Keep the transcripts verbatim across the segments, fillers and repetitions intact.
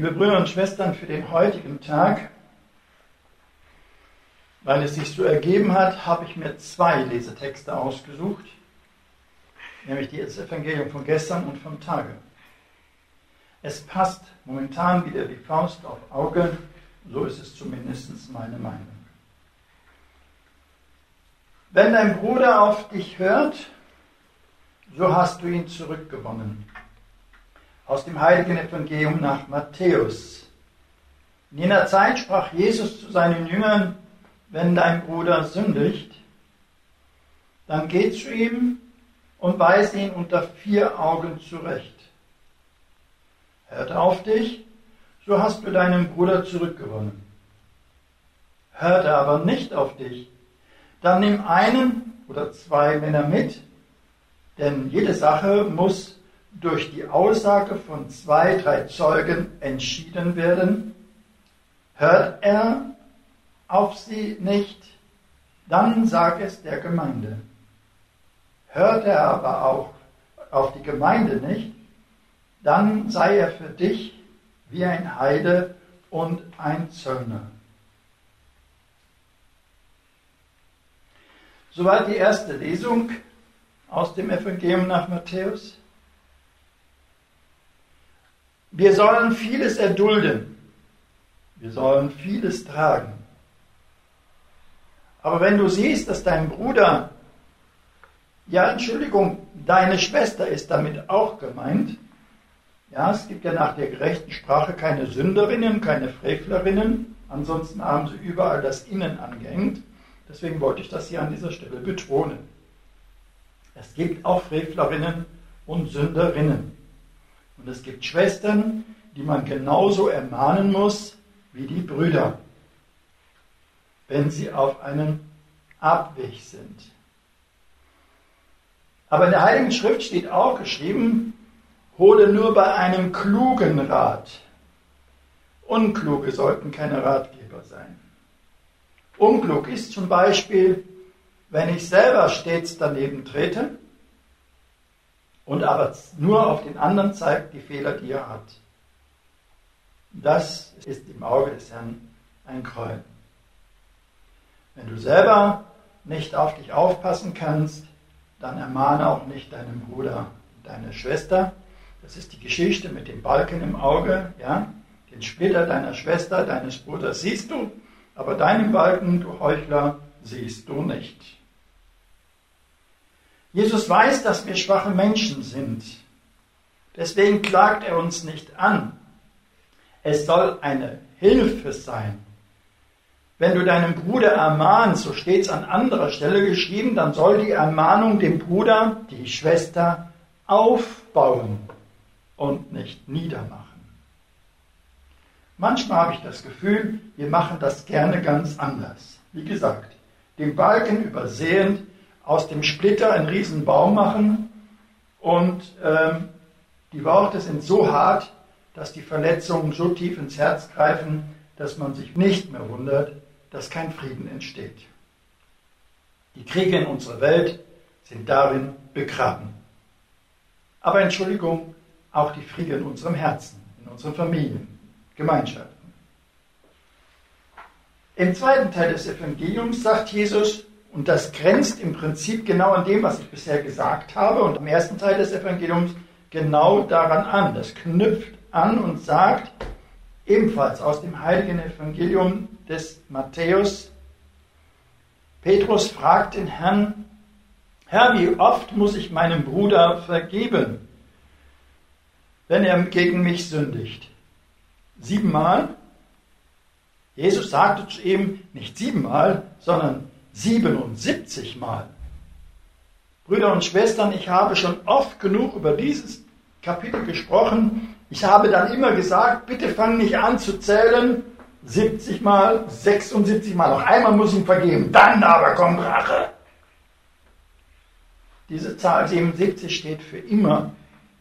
Liebe Brüder und Schwestern, für den heutigen Tag, weil es sich so ergeben hat, habe ich mir zwei Lesetexte ausgesucht, nämlich das Evangelium von gestern und vom Tage. Es passt momentan wieder wie Faust auf Auge, so ist es zumindest meine Meinung. Wenn dein Bruder auf dich hört, so hast du ihn zurückgewonnen. Aus dem heiligen Evangelium nach Matthäus. In jener Zeit sprach Jesus zu seinen Jüngern: Wenn dein Bruder sündigt, dann geh zu ihm und weise ihn unter vier Augen zurecht. Hört er auf dich, so hast du deinen Bruder zurückgewonnen. Hört er aber nicht auf dich, dann nimm einen oder zwei Männer mit, denn jede Sache muss durch die Aussage von zwei, drei Zeugen entschieden werden. Hört er auf sie nicht, dann sag es der Gemeinde. Hört er aber auch auf die Gemeinde nicht, dann sei er für dich wie ein Heide und ein Zöllner. Soweit die erste Lesung aus dem Evangelium nach Matthäus. Wir sollen vieles erdulden, wir sollen vieles tragen. Aber wenn du siehst, dass dein Bruder, ja Entschuldigung, deine Schwester ist damit auch gemeint, ja, es gibt ja nach der gerechten Sprache keine Sünderinnen, keine Frevlerinnen, ansonsten haben sie überall das Innen angehängt. Deswegen wollte ich das hier an dieser Stelle betonen. Es gibt auch Frevlerinnen und Sünderinnen. Und es gibt Schwestern, die man genauso ermahnen muss wie die Brüder, wenn sie auf einem Abweg sind. Aber in der Heiligen Schrift steht auch geschrieben: Hole nur bei einem klugen Rat. Unkluge sollten keine Ratgeber sein. Unklug ist zum Beispiel, wenn ich selber stets daneben trete und aber nur auf den anderen zeigt die Fehler, die er hat. Das ist im Auge des Herrn ein Gräuel. Wenn du selber nicht auf dich aufpassen kannst, dann ermahne auch nicht deinen Bruder, deine Schwester. Das ist die Geschichte mit dem Balken im Auge, ja? Den Splitter deiner Schwester, deines Bruders siehst du, aber deinen Balken, du Heuchler, siehst du nicht. Jesus weiß, dass wir schwache Menschen sind. Deswegen klagt er uns nicht an. Es soll eine Hilfe sein. Wenn du deinen Bruder ermahnst, so steht es an anderer Stelle geschrieben, dann soll die Ermahnung dem Bruder, die Schwester, aufbauen und nicht niedermachen. Manchmal habe ich das Gefühl, wir machen das gerne ganz anders. Wie gesagt, den Balken übersehend, aus dem Splitter einen riesen Baum machen und ähm, die Worte sind so hart, dass die Verletzungen so tief ins Herz greifen, dass man sich nicht mehr wundert, dass kein Frieden entsteht. Die Kriege in unserer Welt sind darin begraben. Aber Entschuldigung, auch die Friede in unserem Herzen, in unseren Familien, Gemeinschaften. Im zweiten Teil des Evangeliums sagt Jesus, und das grenzt im Prinzip genau an dem, was ich bisher gesagt habe, und im ersten Teil des Evangeliums genau daran an. Das knüpft an und sagt, ebenfalls aus dem heiligen Evangelium des Matthäus, Petrus fragt den Herrn: Herr, wie oft muss ich meinem Bruder vergeben, wenn er gegen mich sündigt? Siebenmal? Jesus sagte zu ihm nicht siebenmal, sondern siebenundsiebzig Mal. Brüder und Schwestern, ich habe schon oft genug über dieses Kapitel gesprochen. Ich habe dann immer gesagt, bitte fang nicht an zu zählen. siebzig Mal, sechsundsiebzig Mal, noch einmal muss ich ihm vergeben, dann aber kommt Rache. Diese Zahl siebenundsiebzig steht für immer.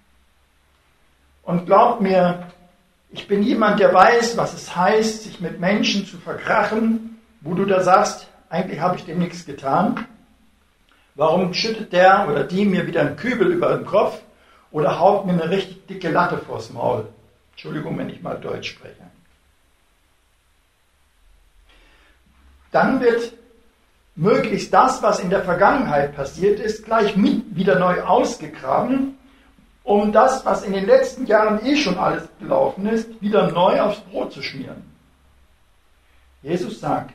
Und glaubt mir, ich bin jemand, der weiß, was es heißt, sich mit Menschen zu verkrachen, wo du da sagst, eigentlich habe ich dem nichts getan. Warum schüttet der oder die mir wieder einen Kübel über den Kopf oder haut mir eine richtig dicke Latte vors Maul? Entschuldigung, wenn ich mal Deutsch spreche. Dann wird möglichst das, was in der Vergangenheit passiert ist, gleich mit wieder neu ausgegraben, um das, was in den letzten Jahren eh schon alles gelaufen ist, wieder neu aufs Brot zu schmieren. Jesus sagt,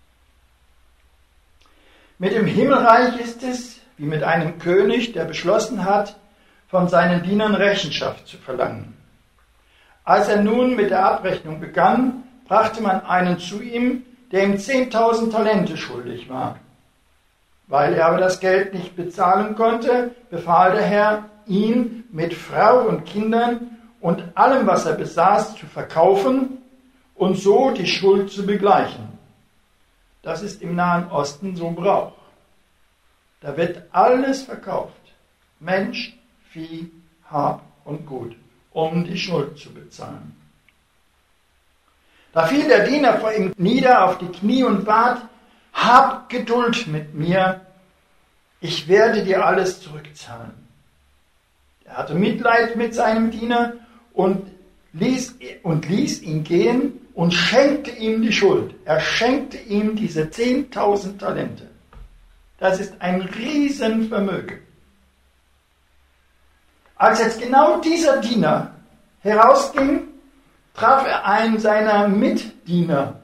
mit dem Himmelreich ist es wie mit einem König, der beschlossen hat, von seinen Dienern Rechenschaft zu verlangen. Als er nun mit der Abrechnung begann, brachte man einen zu ihm, der ihm zehntausend Talente schuldig war. Weil er aber das Geld nicht bezahlen konnte, befahl der Herr, ihn mit Frau und Kindern und allem, was er besaß, zu verkaufen und so die Schuld zu begleichen. Das ist im Nahen Osten so Brauch. Da wird alles verkauft, Mensch, Vieh, Hab und Gut, um die Schuld zu bezahlen. Da fiel der Diener vor ihm nieder auf die Knie und bat, hab Geduld mit mir, ich werde dir alles zurückzahlen. Er hatte Mitleid mit seinem Diener und ließ, und ließ ihn gehen und schenkte ihm die Schuld. Er schenkte ihm diese zehntausend Talente. Das ist ein Riesenvermögen. Als jetzt genau dieser Diener herausging, traf er einen seiner Mitdiener,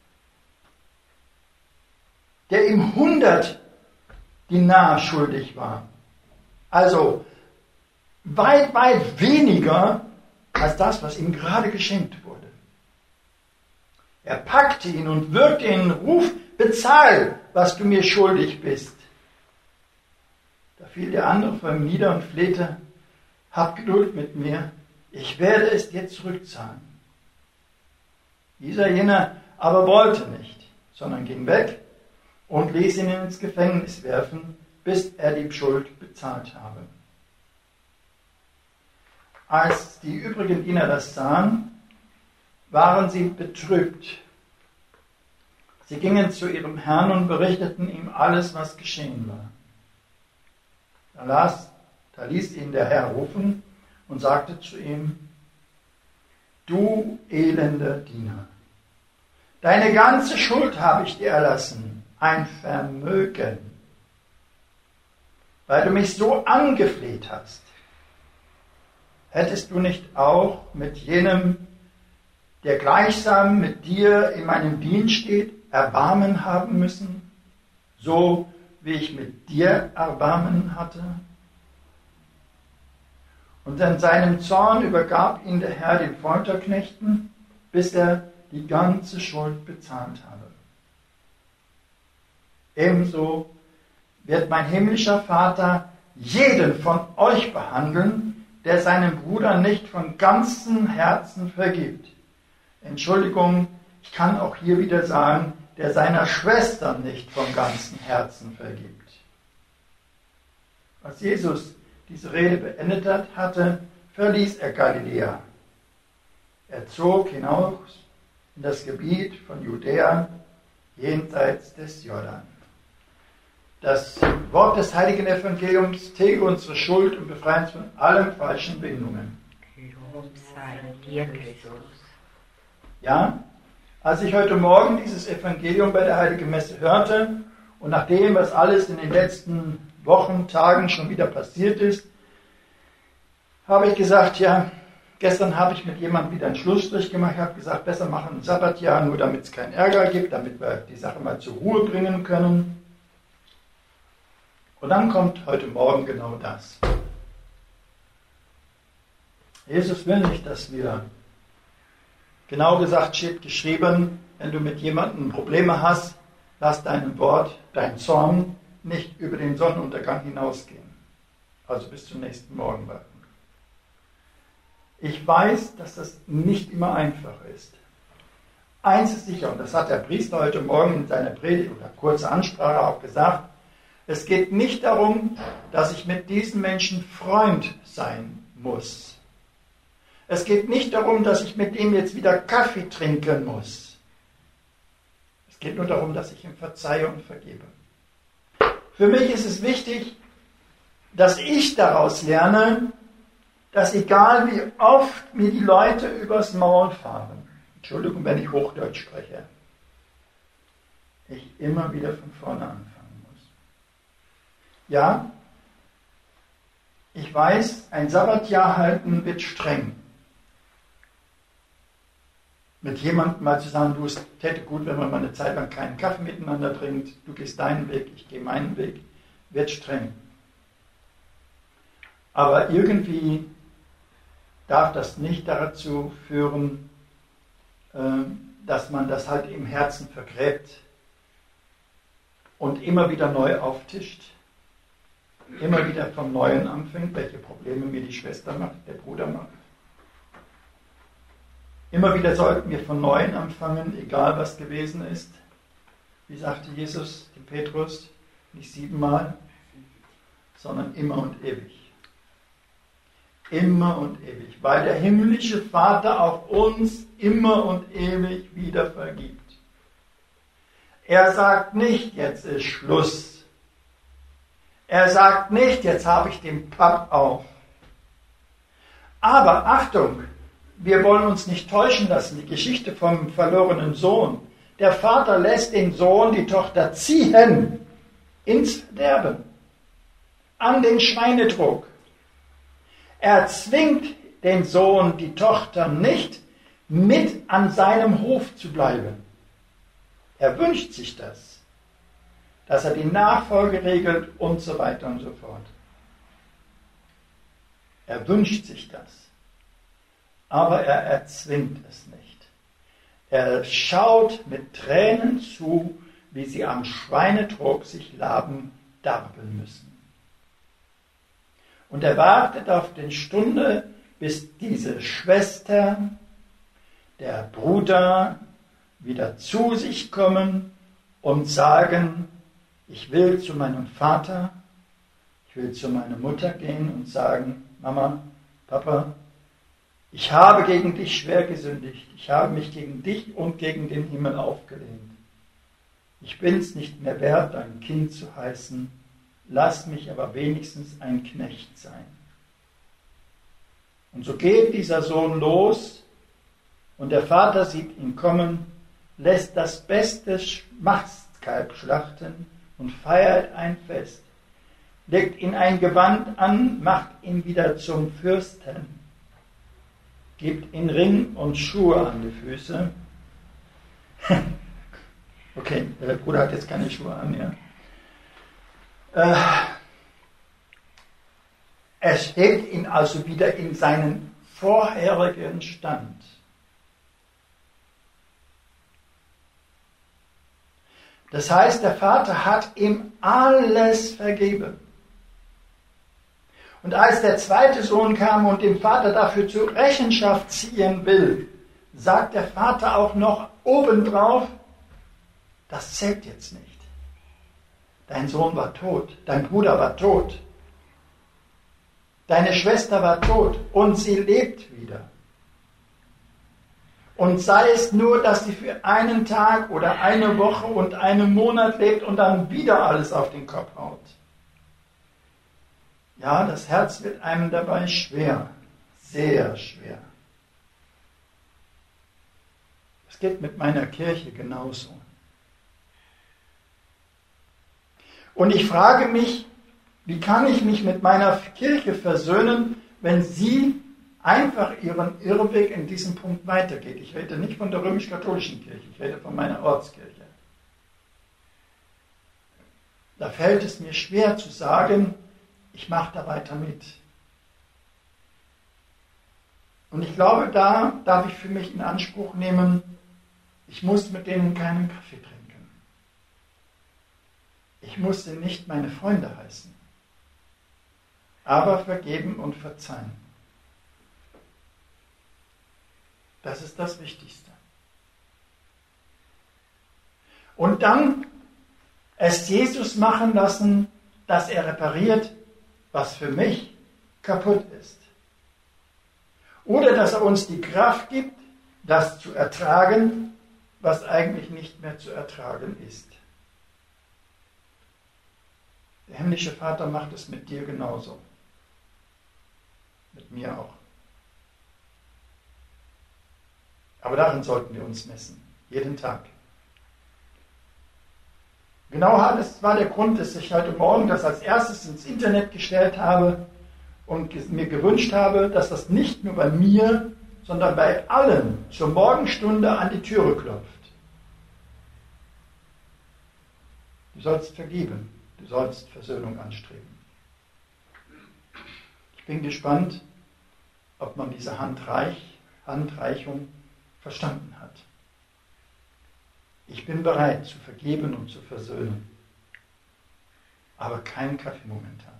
der ihm hundert Dinar schuldig war. Also weit, weit weniger als das, was ihm gerade geschenkt wurde. Er packte ihn und würgte ihn, ruf, bezahl, was du mir schuldig bist. Da fiel der andere vor ihm nieder und flehte, hab Geduld mit mir, ich werde es dir zurückzahlen. Dieser jener aber wollte nicht, sondern ging weg und ließ ihn ins Gefängnis werfen, bis er die Schuld bezahlt habe. Als die übrigen Diener das sahen, waren sie betrübt. Sie gingen zu ihrem Herrn und berichteten ihm alles, was geschehen war. Da, las, da ließ ihn der Herr rufen und sagte zu ihm, du elender Diener, deine ganze Schuld habe ich dir erlassen, ein Vermögen, weil du mich so angefleht hast. Hättest du nicht auch mit jenem, der gleichsam mit dir in meinem Dienst steht, Erbarmen haben müssen, so wie ich mit dir Erbarmen hatte? Und in seinem Zorn übergab ihn der Herr den Folterknechten, bis er die ganze Schuld bezahlt habe. Ebenso wird mein himmlischer Vater jeden von euch behandeln, der seinem Bruder nicht von ganzem Herzen vergibt. Entschuldigung, ich kann auch hier wieder sagen, der seiner Schwester nicht von ganzem Herzen vergibt. Als Jesus diese Rede beendet hat, hatte, verließ er Galiläa. Er zog hinaus in das Gebiet von Judäa, jenseits des Jordan. Das Wort des heiligen Evangeliums tilge unsere Schuld und befreie uns von allen falschen Bindungen. Lob sei dir, Christus. Ja, als ich heute Morgen dieses Evangelium bei der Heiligen Messe hörte und nach dem, was alles in den letzten Wochen, Tagen schon wieder passiert ist, habe ich gesagt, ja, gestern habe ich mit jemandem wieder einen Schlussstrich gemacht, ich habe gesagt, besser machen ein Sabbatjahr, nur damit es keinen Ärger gibt, damit wir die Sache mal zur Ruhe bringen können. Und dann kommt heute Morgen genau das. Jesus will nicht, dass wir, genau gesagt steht geschrieben, wenn du mit jemandem Probleme hast, lass dein Wort, dein Zorn nicht über den Sonnenuntergang hinausgehen. Also bis zum nächsten Morgen warten. Ich weiß, dass das nicht immer einfach ist. Eins ist sicher, und das hat der Priester heute Morgen in seiner Predigt oder kurze Ansprache auch gesagt, es geht nicht darum, dass ich mit diesen Menschen Freund sein muss. Es geht nicht darum, dass ich mit ihm jetzt wieder Kaffee trinken muss. Es geht nur darum, dass ich ihm verzeihe und vergebe. Für mich ist es wichtig, dass ich daraus lerne, dass egal wie oft mir die Leute übers Maul fahren, Entschuldigung, wenn ich Hochdeutsch spreche, ich immer wieder von vorne anfangen muss. Ja, ich weiß, ein Sabbatjahr halten wird streng. Mit jemandem mal zu sagen, du, es täte gut, wenn man mal eine Zeit lang keinen Kaffee miteinander trinkt, du gehst deinen Weg, ich gehe meinen Weg, wird streng. Aber irgendwie darf das nicht dazu führen, dass man das halt im Herzen vergräbt und immer wieder neu auftischt, immer wieder vom Neuen anfängt, welche Probleme mir die Schwester macht, der Bruder macht. Immer wieder sollten wir von Neuem anfangen, egal was gewesen ist. Wie sagte Jesus dem Petrus, nicht siebenmal, sondern immer und ewig. Immer und ewig, weil der himmlische Vater auch uns immer und ewig wieder vergibt. Er sagt nicht, jetzt ist Schluss. Er sagt nicht, jetzt habe ich den Papp auf. Aber Achtung, wir wollen uns nicht täuschen lassen, die Geschichte vom verlorenen Sohn. Der Vater lässt den Sohn, die Tochter ziehen ins Verderben, an den Schweinetrog. Er zwingt den Sohn, die Tochter nicht, mit an seinem Hof zu bleiben. Er wünscht sich das, dass er die Nachfolge regelt und so weiter und so fort. Er wünscht sich das, aber er erzwingt es nicht. Er schaut mit Tränen zu, wie sie am Schweinetrog sich laben, darbeln müssen. Und er wartet auf die Stunde, bis diese Schwester, der Bruder wieder zu sich kommen und sagen, ich will zu meinem Vater, ich will zu meiner Mutter gehen und sagen, Mama, Papa, ich habe gegen dich schwer gesündigt, ich habe mich gegen dich und gegen den Himmel aufgelehnt. Ich bin es nicht mehr wert, dein Kind zu heißen, lass mich aber wenigstens ein Knecht sein. Und so geht dieser Sohn los und der Vater sieht ihn kommen, lässt das beste Mastkalb schlachten und feiert ein Fest, legt ihn ein Gewand an, macht ihn wieder zum Fürsten, gibt ihn Ring und Schuhe an die Füße. Okay, der Bruder hat jetzt keine Schuhe an, ja. Es hebt ihn also wieder in seinen vorherigen Stand. Das heißt, der Vater hat ihm alles vergeben. Und als der zweite Sohn kam und den Vater dafür zur Rechenschaft ziehen will, sagt der Vater auch noch obendrauf, das zählt jetzt nicht. Dein Sohn war tot, dein Bruder war tot, deine Schwester war tot und sie lebt wieder. Und sei es nur, dass sie für einen Tag oder eine Woche und einen Monat lebt und dann wieder alles auf den Kopf haut. Ja, das Herz wird einem dabei schwer, sehr schwer. Es geht mit meiner Kirche genauso. Und ich frage mich, wie kann ich mich mit meiner Kirche versöhnen, wenn sie einfach ihren Irrweg in diesem Punkt weitergeht. Ich rede nicht von der römisch-katholischen Kirche, ich rede von meiner Ortskirche. Da fällt es mir schwer zu sagen, ich mache da weiter mit. Und ich glaube, da darf ich für mich in Anspruch nehmen, ich muss mit denen keinen Kaffee trinken. Ich muss sie nicht meine Freunde heißen, aber vergeben und verzeihen. Das ist das Wichtigste. Und dann es Jesus machen lassen, dass er repariert, was für mich kaputt ist. Oder dass er uns die Kraft gibt, das zu ertragen, was eigentlich nicht mehr zu ertragen ist. Der himmlische Vater macht es mit dir genauso. Mit mir auch. Aber darin sollten wir uns messen, jeden Tag. Genau das war der Grund, dass ich heute Morgen das als erstes ins Internet gestellt habe und mir gewünscht habe, dass das nicht nur bei mir, sondern bei allen zur Morgenstunde an die Türe klopft. Du sollst vergeben, du sollst Versöhnung anstreben. Ich bin gespannt, ob man diese Handreich, Handreichung verstanden hat. Ich bin bereit zu vergeben und zu versöhnen, aber kein Kaffee momentan.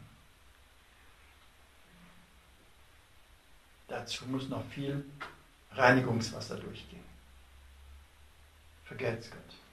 Dazu muss noch viel Reinigungswasser durchgehen. Vergelt's Gott.